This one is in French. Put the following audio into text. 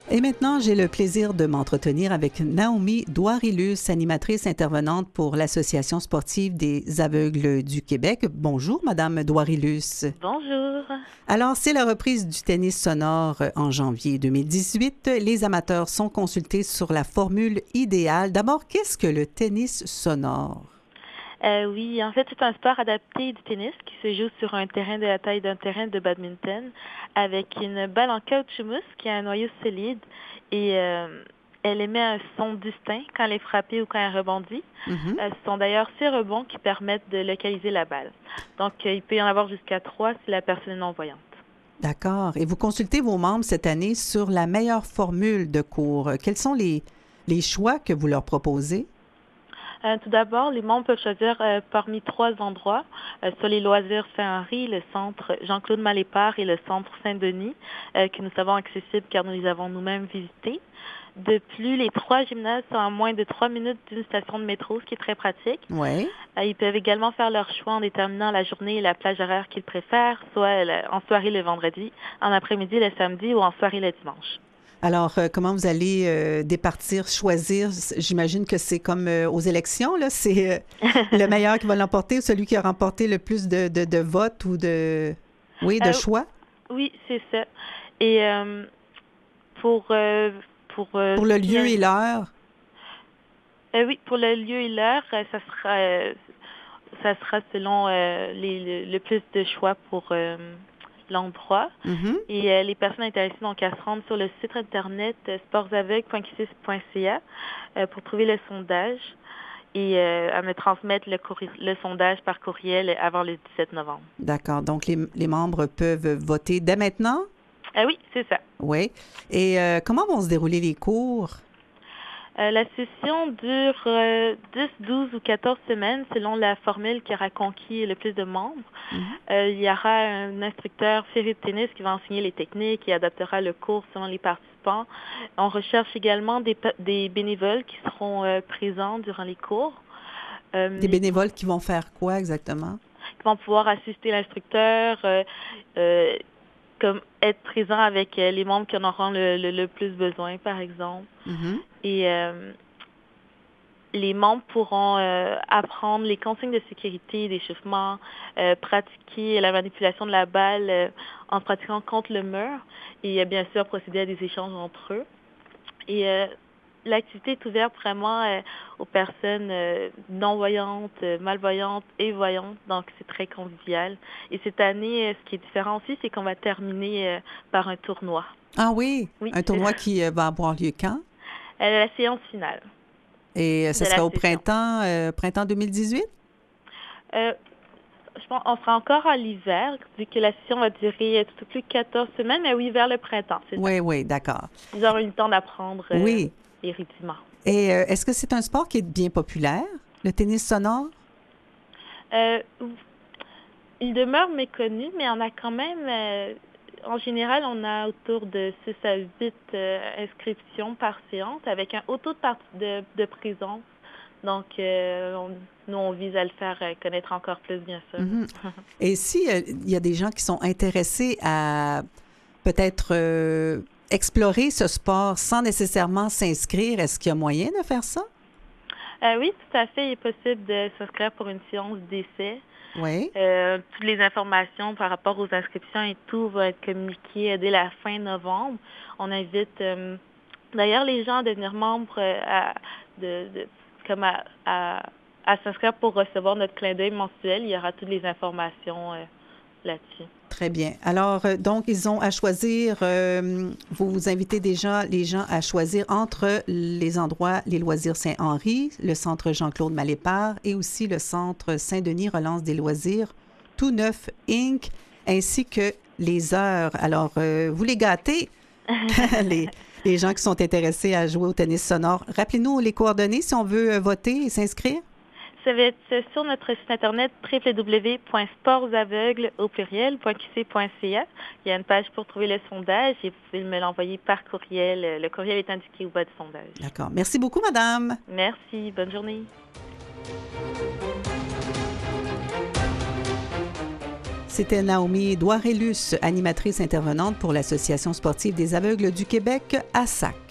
Et maintenant, j'ai le plaisir de m'entretenir avec Naomi Douarilus, animatrice intervenante pour l'Association sportive des aveugles du Québec. Bonjour, Madame Douarilus. Bonjour. Alors, c'est la reprise du tennis sonore en janvier 2018. Les amateurs sont consultés sur la formule idéale. D'abord, qu'est-ce que le tennis sonore? Oui, en fait, c'est un sport adapté du tennis qui se joue sur un terrain de la taille d'un terrain de badminton avec une balle en caoutchouc mousse qui a un noyau solide et elle émet un son distinct quand elle est frappée ou quand elle rebondit. Mhm. Ce sont d'ailleurs 6 rebonds qui permettent de localiser la balle. Donc, il peut y en avoir jusqu'à 3 si la personne est non-voyante. D'accord. Et vous consultez vos membres cette année sur la meilleure formule de cours. Quels sont les choix que vous leur proposez? Tout d'abord, les membres peuvent choisir parmi 3 endroits, sur les loisirs Saint-Henri, le centre Jean-Claude Malépart et le centre Saint-Denis, que nous savons accessibles car nous les avons nous-mêmes visités. De plus, les 3 gymnases sont à moins de 3 minutes d'une station de métro, ce qui est très pratique. Oui. Ils peuvent également faire leur choix en déterminant la journée et la plage horaire qu'ils préfèrent, soit en soirée le vendredi, en après-midi le samedi ou en soirée le dimanche. Alors, comment vous allez départir, choisir? J'imagine que c'est comme aux élections, là, c'est le meilleur qui va l'emporter ou celui qui a remporté le plus de votes ou oui, de Euh, choix? oui, c'est ça. Et pour, pour Pour le ce qui lieu est... et l'heure? Oui, pour le lieu et l'heure, ça sera selon le plus de choix pour l'endroit. Mhm. Et les personnes intéressées donc à se rendre sur le site internet sportsaveugles.qc.ca pour trouver le sondage et à me transmettre le sondage par courriel avant le 17 novembre. D'accord. Donc, les membres peuvent voter dès maintenant? Ah oui, c'est ça. Oui. Et comment vont se dérouler les cours? La session dure 10, 12 ou 14 semaines selon la formule qui aura conquis le plus de membres. Mhm. Il y aura un instructeur féru de tennis qui va enseigner les techniques et adaptera le cours selon les participants. On recherche également des bénévoles qui seront présents durant les cours. Des Ils bénévoles qui vont faire quoi exactement? vont pouvoir assister l'instructeur, euh, comme être présents avec les membres qui en auront le plus besoin, par exemple. Mhm. Et les membres pourront apprendre les consignes de sécurité, d'échauffement, pratiquer la manipulation de la balle en pratiquant contre le mur et bien sûr procéder à des échanges entre eux. Et l'activité est ouverte vraiment aux personnes non-voyantes, malvoyantes et voyantes, donc c'est très convivial. Et cette année, ce qui est différent aussi, c'est qu'on va terminer par un tournoi. Ah oui, Oui, un c'est tournoi qui va avoir lieu quand? la séance finale Et ce de la sera au session. printemps 2018? Euh, Je pense qu'on sera encore à l'hiver, vu que la session va durer tout au plus 14 semaines, mais oui, vers le printemps, c'est ça. Oui, oui, d'accord. Ils auront eu le temps d'apprendre Oui. les rudiments. Et est-ce que c'est un sport qui est bien populaire, le tennis sonore? Euh, il demeure méconnu, mais on a quand même, en général, on a autour de 6 à 8 inscriptions par séance, avec un haut taux de présence. Donc, nous, on vise à le faire connaître encore plus, bien sûr. Mhm. Et si il y a des gens qui sont intéressés à peut-être explorer ce sport sans nécessairement s'inscrire, est-ce qu'il y a moyen de faire ça? Oui, tout à fait. Il est possible de s'inscrire pour une séance d'essai. Oui. Toutes les informations par rapport aux inscriptions et tout va être communiqué dès la fin novembre. On invite d'ailleurs les gens à devenir membres, comme à s'inscrire pour recevoir notre clin d'œil mensuel. Il y aura toutes les informations là-dessus. Très bien. Alors, donc, ils ont à choisir, vous invitez déjà les gens à choisir entre les endroits, les loisirs Saint-Henri, le centre Jean-Claude Malépart et aussi le centre Saint-Denis Relance des loisirs, Tout Neuf Inc., ainsi que les heures. Alors, vous les gâtez, les gens qui sont intéressés à jouer au tennis sonore. Rappelez-nous les coordonnées si on veut voter et s'inscrire. Ça va être sur notre site internet www.sportsaveugles.qc.ca. Il y a une page pour trouver le sondage et vous pouvez me l'envoyer par courriel. Le courriel est indiqué au bas du sondage. D'accord. Merci beaucoup, madame. Merci. Bonne journée. C'était Naomi Douarellus, animatrice intervenante pour l'Association sportive des aveugles du Québec, ASAC.